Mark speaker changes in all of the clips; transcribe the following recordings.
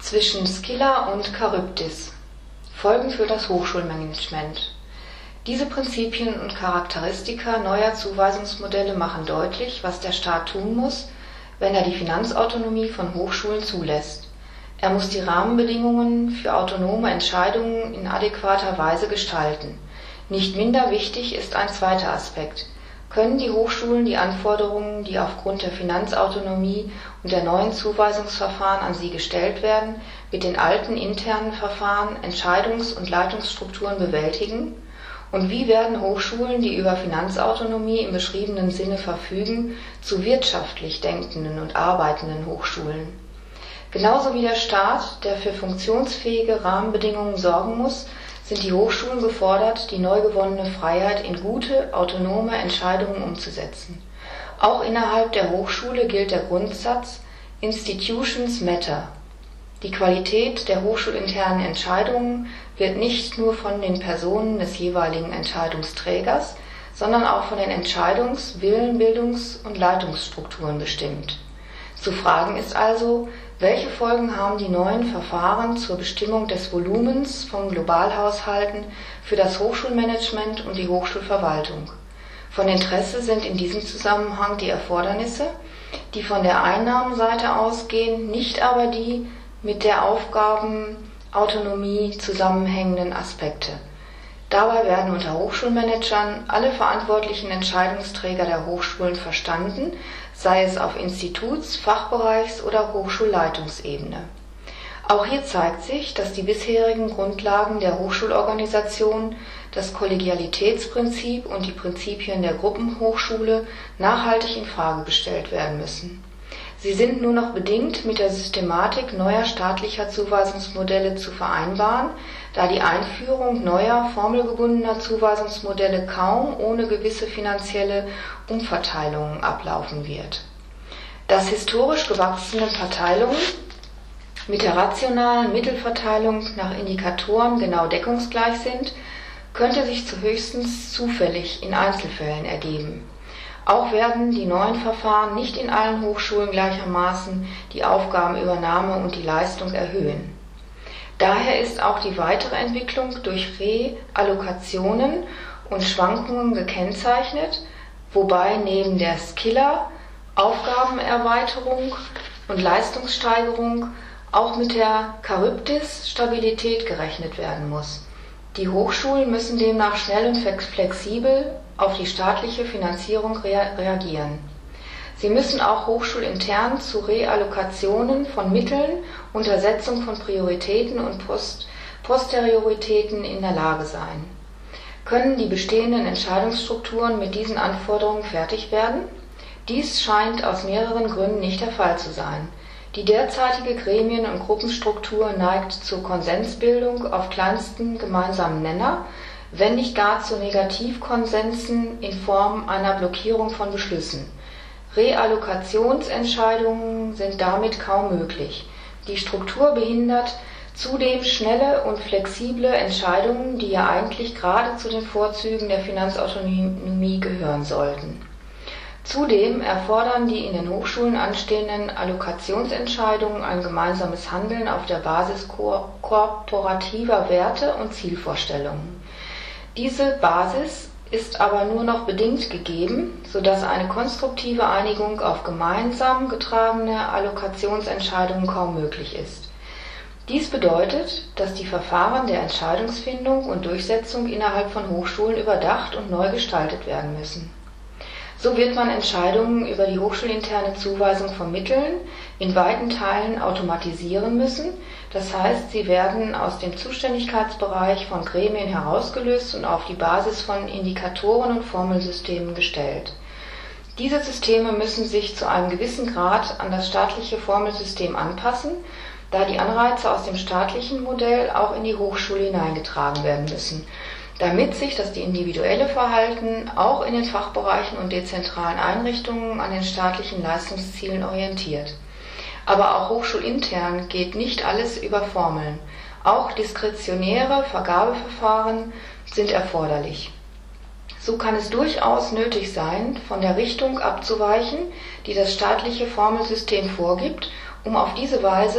Speaker 1: zwischen Scylla und Charybdis. Folgen für das Hochschulmanagement. Diese Prinzipien und Charakteristika neuer Zuweisungsmodelle machen deutlich, was der Staat tun muss, wenn er die Finanzautonomie von Hochschulen zulässt. Er muss die Rahmenbedingungen für autonome Entscheidungen in adäquater Weise gestalten. Nicht minder wichtig ist ein zweiter Aspekt. Können die Hochschulen die Anforderungen, die aufgrund der Finanzautonomie und der neuen Zuweisungsverfahren an sie gestellt werden, mit den alten internen Verfahren, Entscheidungs- und Leitungsstrukturen bewältigen? Und wie werden Hochschulen, die über Finanzautonomie im beschriebenen Sinne verfügen, zu wirtschaftlich denkenden und arbeitenden Hochschulen? Genauso wie der Staat, der für funktionsfähige Rahmenbedingungen sorgen muss, sind die Hochschulen gefordert, die neu gewonnene Freiheit in gute, autonome Entscheidungen umzusetzen. Auch innerhalb der Hochschule gilt der Grundsatz Institutions matter. Die Qualität der hochschulinternen Entscheidungen wird nicht nur von den Personen des jeweiligen Entscheidungsträgers, sondern auch von den Entscheidungs-, Willenbildungs- und Leitungsstrukturen bestimmt. Zu fragen ist also, welche Folgen haben die neuen Verfahren zur Bestimmung des Volumens von Globalhaushalten für das Hochschulmanagement und die Hochschulverwaltung? Von Interesse sind in diesem Zusammenhang die Erfordernisse, die von der Einnahmenseite ausgehen, nicht aber die mit der Aufgabenautonomie zusammenhängenden Aspekte. Dabei werden unter Hochschulmanagern alle verantwortlichen Entscheidungsträger der Hochschulen verstanden, sei es auf Instituts-, Fachbereichs- oder Hochschulleitungsebene. Auch hier zeigt sich, dass die bisherigen Grundlagen der Hochschulorganisation, das Kollegialitätsprinzip und die Prinzipien der Gruppenhochschule nachhaltig in Frage gestellt werden müssen. Sie sind nur noch bedingt mit der Systematik neuer staatlicher Zuweisungsmodelle zu vereinbaren, da die Einführung neuer formelgebundener Zuweisungsmodelle kaum ohne gewisse finanzielle Umverteilungen ablaufen wird. Dass historisch gewachsene Verteilungen mit der rationalen Mittelverteilung nach Indikatoren genau deckungsgleich sind, könnte sich höchstens zufällig in Einzelfällen ergeben. Auch werden die neuen Verfahren nicht in allen Hochschulen gleichermaßen die Aufgabenübernahme und die Leistung erhöhen. Daher ist auch die weitere Entwicklung durch Reallokationen und Schwankungen gekennzeichnet, wobei neben der Scylla Aufgabenerweiterung und Leistungssteigerung auch mit der Charybdis Stabilität gerechnet werden muss. Die Hochschulen müssen demnach schnell und flexibel auf die staatliche Finanzierung reagieren. Sie müssen auch hochschulintern zu Reallokationen von Mitteln unter Setzung von Prioritäten und Posterioritäten in der Lage sein. Können die bestehenden Entscheidungsstrukturen mit diesen Anforderungen fertig werden? Dies scheint aus mehreren Gründen nicht der Fall zu sein. Die derzeitige Gremien- und Gruppenstruktur neigt zur Konsensbildung auf kleinsten gemeinsamen Nenner, wenn nicht gar zu Negativkonsensen in Form einer Blockierung von Beschlüssen. Reallokationsentscheidungen sind damit kaum möglich. Die Struktur behindert zudem schnelle und flexible Entscheidungen, die ja eigentlich gerade zu den Vorzügen der Finanzautonomie gehören sollten. Zudem erfordern die in den Hochschulen anstehenden Allokationsentscheidungen ein gemeinsames Handeln auf der Basis korporativer Werte und Zielvorstellungen. Diese Basis ist aber nur noch bedingt gegeben, sodass eine konstruktive Einigung auf gemeinsam getragene Allokationsentscheidungen kaum möglich ist. Dies bedeutet, dass die Verfahren der Entscheidungsfindung und Durchsetzung innerhalb von Hochschulen überdacht und neu gestaltet werden müssen. So wird man Entscheidungen über die hochschulinterne Zuweisung von Mitteln in weiten Teilen automatisieren müssen, das heißt, sie werden aus dem Zuständigkeitsbereich von Gremien herausgelöst und auf die Basis von Indikatoren und Formelsystemen gestellt. Diese Systeme müssen sich zu einem gewissen Grad an das staatliche Formelsystem anpassen, da die Anreize aus dem staatlichen Modell auch in die Hochschule hineingetragen werden müssen, damit sich das individuelle Verhalten auch in den Fachbereichen und dezentralen Einrichtungen an den staatlichen Leistungszielen orientiert. Aber auch hochschulintern geht nicht alles über Formeln. Auch diskretionäre Vergabeverfahren sind erforderlich. So kann es durchaus nötig sein, von der Richtung abzuweichen, die das staatliche Formelsystem vorgibt, um auf diese Weise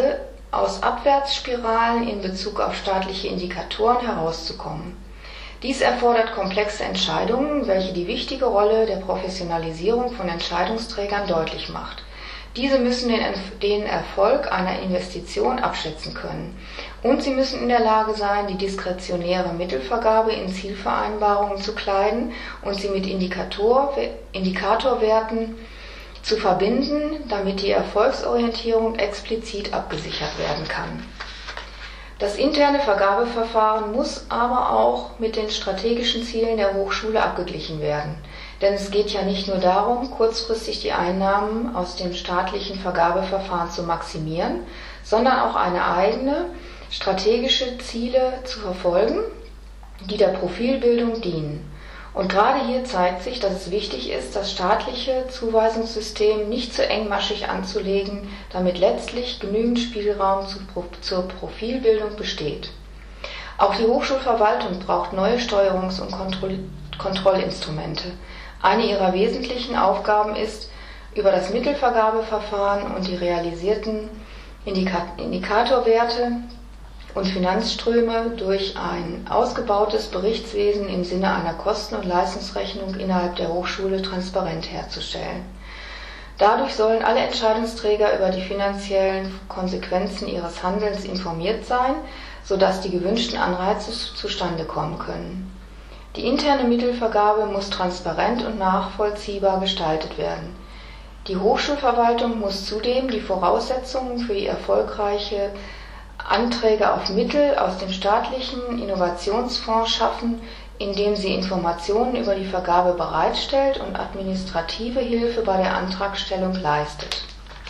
Speaker 1: aus Abwärtsspiralen in Bezug auf staatliche Indikatoren herauszukommen. Dies erfordert komplexe Entscheidungen, welche die wichtige Rolle der Professionalisierung von Entscheidungsträgern deutlich macht. Diese müssen den Erfolg einer Investition abschätzen können, und sie müssen in der Lage sein, die diskretionäre Mittelvergabe in Zielvereinbarungen zu kleiden und sie mit Indikatorwerten zu verbinden, damit die Erfolgsorientierung explizit abgesichert werden kann. Das interne Vergabeverfahren muss aber auch mit den strategischen Zielen der Hochschule abgeglichen werden. Denn es geht ja nicht nur darum, kurzfristig die Einnahmen aus dem staatlichen Vergabeverfahren zu maximieren, sondern auch eine eigene strategische Ziele zu verfolgen, die der Profilbildung dienen. Und gerade hier zeigt sich, dass es wichtig ist, das staatliche Zuweisungssystem nicht zu engmaschig anzulegen, damit letztlich genügend Spielraum zur Profilbildung besteht. Auch die Hochschulverwaltung braucht neue Steuerungs- und Kontrollinstrumente. Eine ihrer wesentlichen Aufgaben ist, über das Mittelvergabeverfahren und die realisierten Indikatorwerte und Finanzströme durch ein ausgebautes Berichtswesen im Sinne einer Kosten- und Leistungsrechnung innerhalb der Hochschule transparent herzustellen. Dadurch sollen alle Entscheidungsträger über die finanziellen Konsequenzen ihres Handelns informiert sein, sodass die gewünschten Anreize zustande kommen können. Die interne Mittelvergabe muss transparent und nachvollziehbar gestaltet werden. Die Hochschulverwaltung muss zudem die Voraussetzungen für die erfolgreiche Anträge auf Mittel aus dem staatlichen Innovationsfonds schaffen, indem sie Informationen über die Vergabe bereitstellt und administrative Hilfe bei der Antragstellung leistet.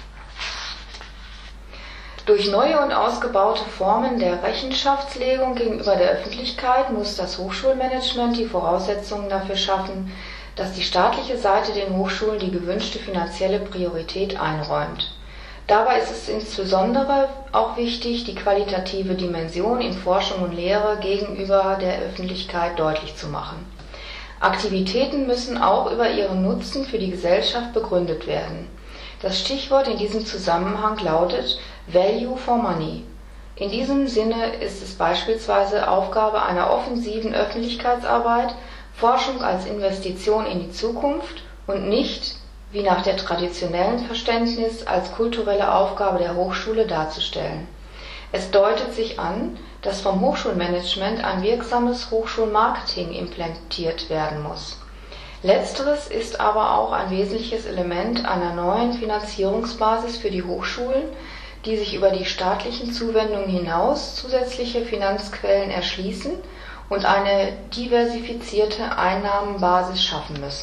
Speaker 1: Durch neue und ausgebaute Formen der Rechenschaftslegung gegenüber der Öffentlichkeit muss das Hochschulmanagement die Voraussetzungen dafür schaffen, dass die staatliche Seite den Hochschulen die gewünschte finanzielle Priorität einräumt. Dabei ist es insbesondere auch wichtig, die qualitative Dimension in Forschung und Lehre gegenüber der Öffentlichkeit deutlich zu machen. Aktivitäten müssen auch über ihren Nutzen für die Gesellschaft begründet werden. Das Stichwort in diesem Zusammenhang lautet Value for Money. In diesem Sinne ist es beispielsweise Aufgabe einer offensiven Öffentlichkeitsarbeit, Forschung als Investition in die Zukunft und nicht, wie nach der traditionellen Verständnis, als kulturelle Aufgabe der Hochschule darzustellen. Es deutet sich an, dass vom Hochschulmanagement ein wirksames Hochschulmarketing implementiert werden muss. Letzteres ist aber auch ein wesentliches Element einer neuen Finanzierungsbasis für die Hochschulen, die sich über die staatlichen Zuwendungen hinaus zusätzliche Finanzquellen erschließen und eine diversifizierte Einnahmenbasis schaffen müssen.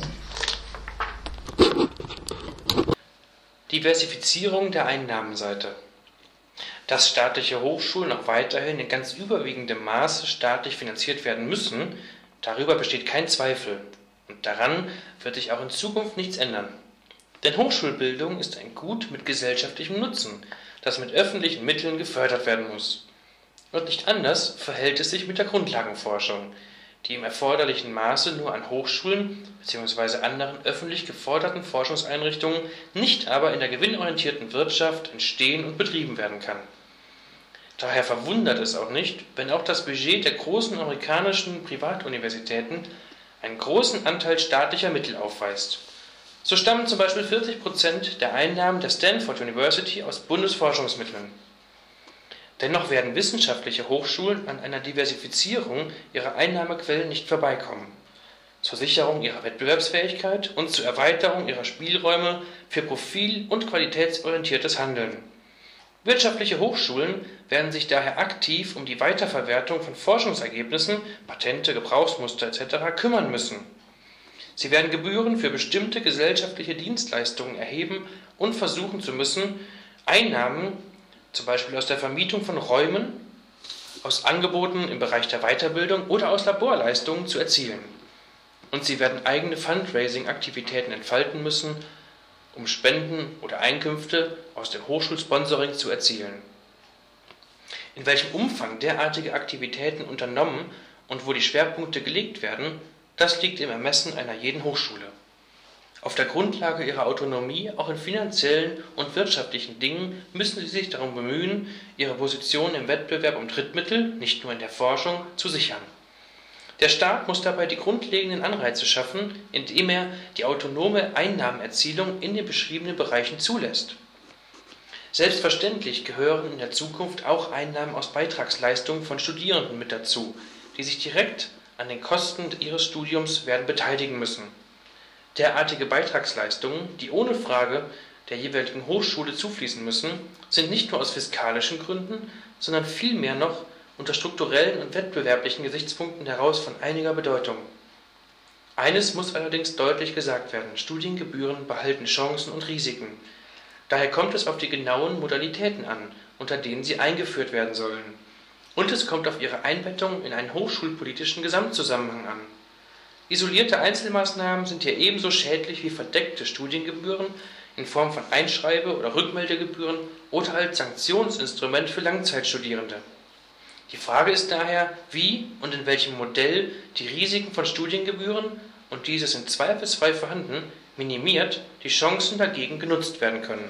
Speaker 2: Diversifizierung der Einnahmenseite. Dass staatliche Hochschulen auch weiterhin in ganz überwiegendem Maße staatlich finanziert werden müssen, darüber besteht kein Zweifel, und daran wird sich auch in Zukunft nichts ändern. Denn Hochschulbildung ist ein Gut mit gesellschaftlichem Nutzen, das mit öffentlichen Mitteln gefördert werden muss. Und nicht anders verhält es sich mit der Grundlagenforschung, die im erforderlichen Maße nur an Hochschulen bzw. anderen öffentlich geforderten Forschungseinrichtungen, nicht aber in der gewinnorientierten Wirtschaft entstehen und betrieben werden kann. Daher verwundert es auch nicht, wenn auch das Budget der großen amerikanischen Privatuniversitäten einen großen Anteil staatlicher Mittel aufweist. So stammen zum Beispiel 40% der Einnahmen der Stanford University aus Bundesforschungsmitteln. Dennoch werden wissenschaftliche Hochschulen an einer Diversifizierung ihrer Einnahmequellen nicht vorbeikommen. Zur Sicherung ihrer Wettbewerbsfähigkeit und zur Erweiterung ihrer Spielräume für profil- und qualitätsorientiertes Handeln. Wirtschaftliche Hochschulen werden sich daher aktiv um die Weiterverwertung von Forschungsergebnissen, Patente, Gebrauchsmuster etc. kümmern müssen. Sie werden Gebühren für bestimmte gesellschaftliche Dienstleistungen erheben und versuchen zu müssen, Einnahmen, zum Beispiel aus der Vermietung von Räumen, aus Angeboten im Bereich der Weiterbildung oder aus Laborleistungen zu erzielen. Und sie werden eigene Fundraising-Aktivitäten entfalten müssen, um Spenden oder Einkünfte aus dem Hochschulsponsoring zu erzielen. In welchem Umfang derartige Aktivitäten unternommen und wo die Schwerpunkte gelegt werden, das liegt im Ermessen einer jeden Hochschule. Auf der Grundlage ihrer Autonomie, auch in finanziellen und wirtschaftlichen Dingen, müssen sie sich darum bemühen, ihre Position im Wettbewerb um Drittmittel, nicht nur in der Forschung, zu sichern. Der Staat muss dabei die grundlegenden Anreize schaffen, indem er die autonome Einnahmenerzielung in den beschriebenen Bereichen zulässt. Selbstverständlich gehören in der Zukunft auch Einnahmen aus Beitragsleistungen von Studierenden mit dazu, die sich direkt an den Kosten ihres Studiums werden beteiligen müssen. Derartige Beitragsleistungen, die ohne Frage der jeweiligen Hochschule zufließen müssen, sind nicht nur aus fiskalischen Gründen, sondern vielmehr noch unter strukturellen und wettbewerblichen Gesichtspunkten heraus von einiger Bedeutung. Eines muss allerdings deutlich gesagt werden: Studiengebühren behalten Chancen und Risiken. Daher kommt es auf die genauen Modalitäten an, unter denen sie eingeführt werden sollen. Und es kommt auf ihre Einbettung in einen hochschulpolitischen Gesamtzusammenhang an. Isolierte Einzelmaßnahmen sind hier ebenso schädlich wie verdeckte Studiengebühren in Form von Einschreibe- oder Rückmeldegebühren oder als Sanktionsinstrument für Langzeitstudierende. Die Frage ist daher, wie und in welchem Modell die Risiken von Studiengebühren, und dieses in zweifelsfrei vorhanden, minimiert, die Chancen dagegen genutzt werden können.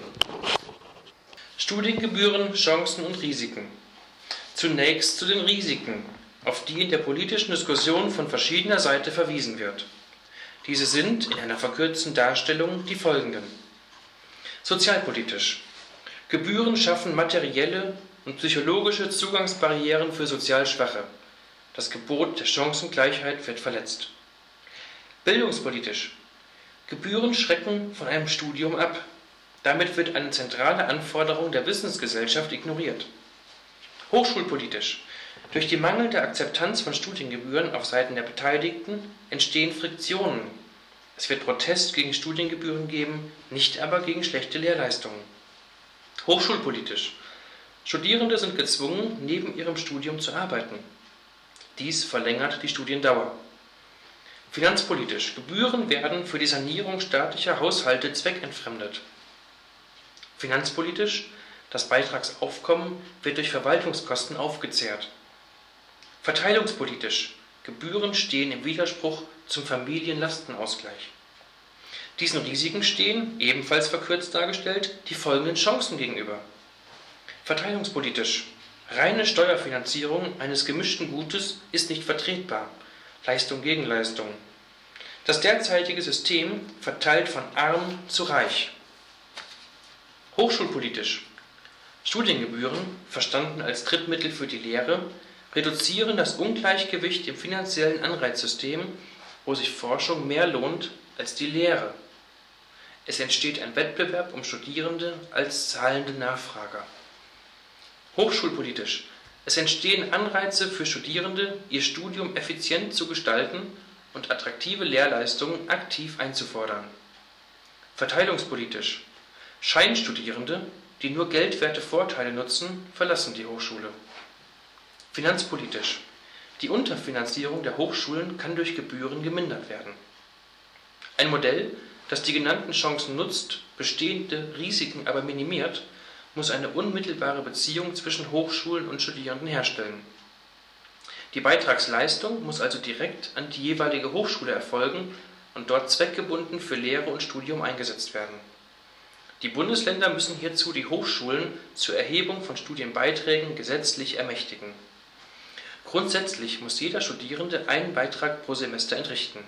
Speaker 2: Studiengebühren, Chancen und Risiken. Zunächst zu den Risiken, auf die in der politischen Diskussion von verschiedener Seite verwiesen wird. Diese sind in einer verkürzten Darstellung die folgenden. Sozialpolitisch. Gebühren schaffen materielle und psychologische Zugangsbarrieren für sozial Schwache. Das Gebot der Chancengleichheit wird verletzt. Bildungspolitisch. Gebühren schrecken von einem Studium ab. Damit wird eine zentrale Anforderung der Wissensgesellschaft ignoriert. Hochschulpolitisch. Durch die mangelnde Akzeptanz von Studiengebühren auf Seiten der Beteiligten entstehen Friktionen. Es wird Protest gegen Studiengebühren geben, nicht aber gegen schlechte Lehrleistungen. Hochschulpolitisch. Studierende sind gezwungen, neben ihrem Studium zu arbeiten. Dies verlängert die Studiendauer. Finanzpolitisch. Gebühren werden für die Sanierung staatlicher Haushalte zweckentfremdet. Finanzpolitisch. Das Beitragsaufkommen wird durch Verwaltungskosten aufgezehrt. Verteilungspolitisch. Gebühren stehen im Widerspruch zum Familienlastenausgleich. Diesen Risiken stehen, ebenfalls verkürzt dargestellt, die folgenden Chancen gegenüber. Verteilungspolitisch. Reine Steuerfinanzierung eines gemischten Gutes ist nicht vertretbar. Leistung gegen Leistung. Das derzeitige System verteilt von arm zu reich. Hochschulpolitisch. Studiengebühren, verstanden als Drittmittel für die Lehre, reduzieren das Ungleichgewicht im finanziellen Anreizsystem, wo sich Forschung mehr lohnt als die Lehre. Es entsteht ein Wettbewerb um Studierende als zahlende Nachfrager. Hochschulpolitisch. Es entstehen Anreize für Studierende, ihr Studium effizient zu gestalten und attraktive Lehrleistungen aktiv einzufordern. Verteilungspolitisch. Scheinstudierende, die nur geldwerte Vorteile nutzen, verlassen die Hochschule. Finanzpolitisch. Die Unterfinanzierung der Hochschulen kann durch Gebühren gemindert werden. Ein Modell, das die genannten Chancen nutzt, bestehende Risiken aber minimiert, muss eine unmittelbare Beziehung zwischen Hochschulen und Studierenden herstellen. Die Beitragsleistung muss also direkt an die jeweilige Hochschule erfolgen und dort zweckgebunden für Lehre und Studium eingesetzt werden. Die Bundesländer müssen hierzu die Hochschulen zur Erhebung von Studienbeiträgen gesetzlich ermächtigen. Grundsätzlich muss jeder Studierende einen Beitrag pro Semester entrichten.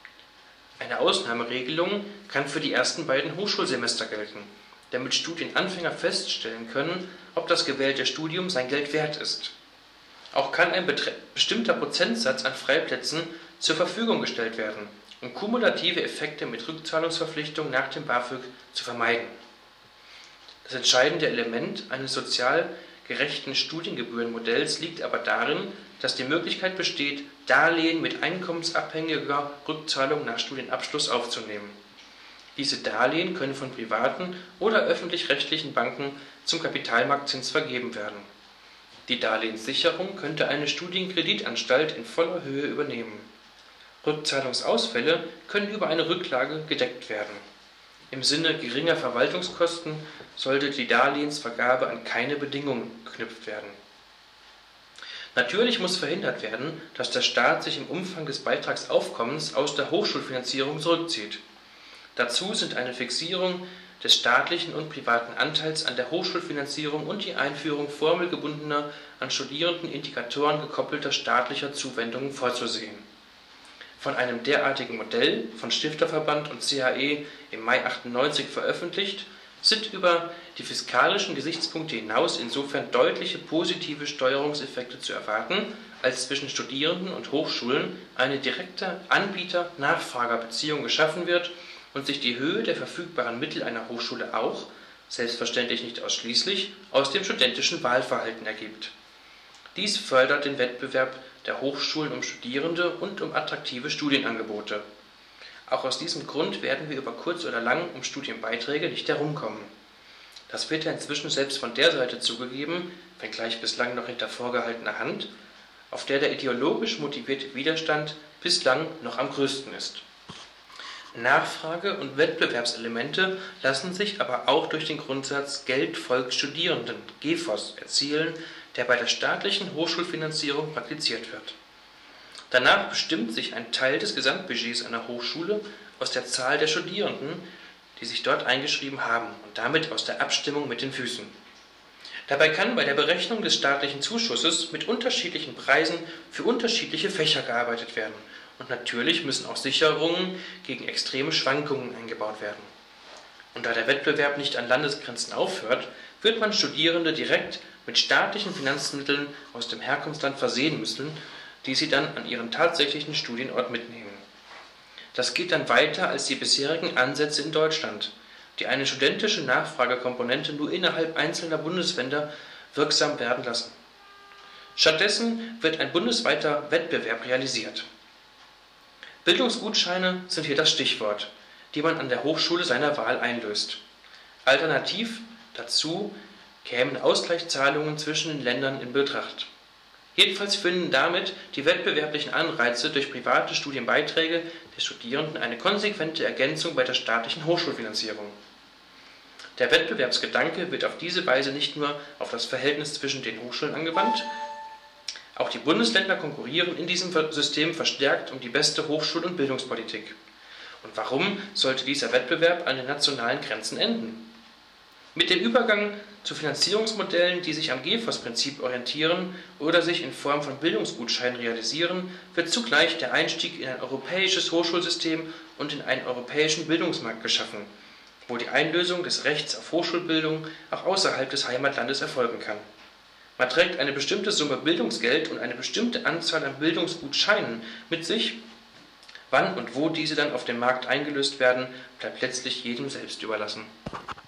Speaker 2: Eine Ausnahmeregelung kann für die ersten beiden Hochschulsemester gelten, damit Studienanfänger feststellen können, ob das gewählte Studium sein Geld wert ist. Auch kann ein bestimmter Prozentsatz an Freiplätzen zur Verfügung gestellt werden, um kumulative Effekte mit Rückzahlungsverpflichtung nach dem BAföG zu vermeiden. Das entscheidende Element eines sozial gerechten Studiengebührenmodells liegt aber darin, dass die Möglichkeit besteht, Darlehen mit einkommensabhängiger Rückzahlung nach Studienabschluss aufzunehmen. Diese Darlehen können von privaten oder öffentlich-rechtlichen Banken zum Kapitalmarktzins vergeben werden. Die Darlehenssicherung könnte eine Studienkreditanstalt in voller Höhe übernehmen. Rückzahlungsausfälle können über eine Rücklage gedeckt werden. Im Sinne geringer Verwaltungskosten sollte die Darlehensvergabe an keine Bedingungen geknüpft werden. Natürlich muss verhindert werden, dass der Staat sich im Umfang des Beitragsaufkommens aus der Hochschulfinanzierung zurückzieht. Dazu sind eine Fixierung des staatlichen und privaten Anteils an der Hochschulfinanzierung und die Einführung formelgebundener, an Studierenden Indikatoren gekoppelter staatlicher Zuwendungen vorzusehen. Von einem derartigen Modell, von Stifterverband und CHE im Mai 98 veröffentlicht, sind über die fiskalischen Gesichtspunkte hinaus insofern deutliche positive Steuerungseffekte zu erwarten, als zwischen Studierenden und Hochschulen eine direkte Anbieter-Nachfrager-Beziehung geschaffen wird und sich die Höhe der verfügbaren Mittel einer Hochschule auch, selbstverständlich nicht ausschließlich, aus dem studentischen Wahlverhalten ergibt. Dies fördert den Wettbewerb der Hochschulen um Studierende und um attraktive Studienangebote. Auch aus diesem Grund werden wir über kurz oder lang um Studienbeiträge nicht herumkommen. Das wird ja inzwischen selbst von der Seite zugegeben, wenngleich bislang noch hinter vorgehaltener Hand, auf der ideologisch motivierte Widerstand bislang noch am größten ist. Nachfrage- und Wettbewerbselemente lassen sich aber auch durch den Grundsatz Geld folgt Studierenden, GEFOS, erzielen, der bei der staatlichen Hochschulfinanzierung praktiziert wird. Danach bestimmt sich ein Teil des Gesamtbudgets einer Hochschule aus der Zahl der Studierenden, die sich dort eingeschrieben haben und damit aus der Abstimmung mit den Füßen. Dabei kann bei der Berechnung des staatlichen Zuschusses mit unterschiedlichen Preisen für unterschiedliche Fächer gearbeitet werden und natürlich müssen auch Sicherungen gegen extreme Schwankungen eingebaut werden. Und da der Wettbewerb nicht an Landesgrenzen aufhört, wird man Studierende direkt mit staatlichen Finanzmitteln aus dem Herkunftsland versehen müssen, die sie dann an ihren tatsächlichen Studienort mitnehmen. Das geht dann weiter als die bisherigen Ansätze in Deutschland, die eine studentische Nachfragekomponente nur innerhalb einzelner Bundesländer wirksam werden lassen. Stattdessen wird ein bundesweiter Wettbewerb realisiert. Bildungsgutscheine sind hier das Stichwort, die man an der Hochschule seiner Wahl einlöst. Alternativ dazu kämen Ausgleichszahlungen zwischen den Ländern in Betracht. Jedenfalls finden damit die wettbewerblichen Anreize durch private Studienbeiträge der Studierenden eine konsequente Ergänzung bei der staatlichen Hochschulfinanzierung. Der Wettbewerbsgedanke wird auf diese Weise nicht nur auf das Verhältnis zwischen den Hochschulen angewandt, auch die Bundesländer konkurrieren in diesem System verstärkt um die beste Hochschul- und Bildungspolitik. Und warum sollte dieser Wettbewerb an den nationalen Grenzen enden? Mit dem Übergang zu Finanzierungsmodellen, die sich am GEFOS-Prinzip orientieren oder sich in Form von Bildungsgutscheinen realisieren, wird zugleich der Einstieg in ein europäisches Hochschulsystem und in einen europäischen Bildungsmarkt geschaffen, wo die Einlösung des Rechts auf Hochschulbildung auch außerhalb des Heimatlandes erfolgen kann. Man trägt eine bestimmte Summe Bildungsgeld und eine bestimmte Anzahl an Bildungsgutscheinen mit sich. Wann und wo diese dann auf dem Markt eingelöst werden, bleibt letztlich jedem selbst überlassen.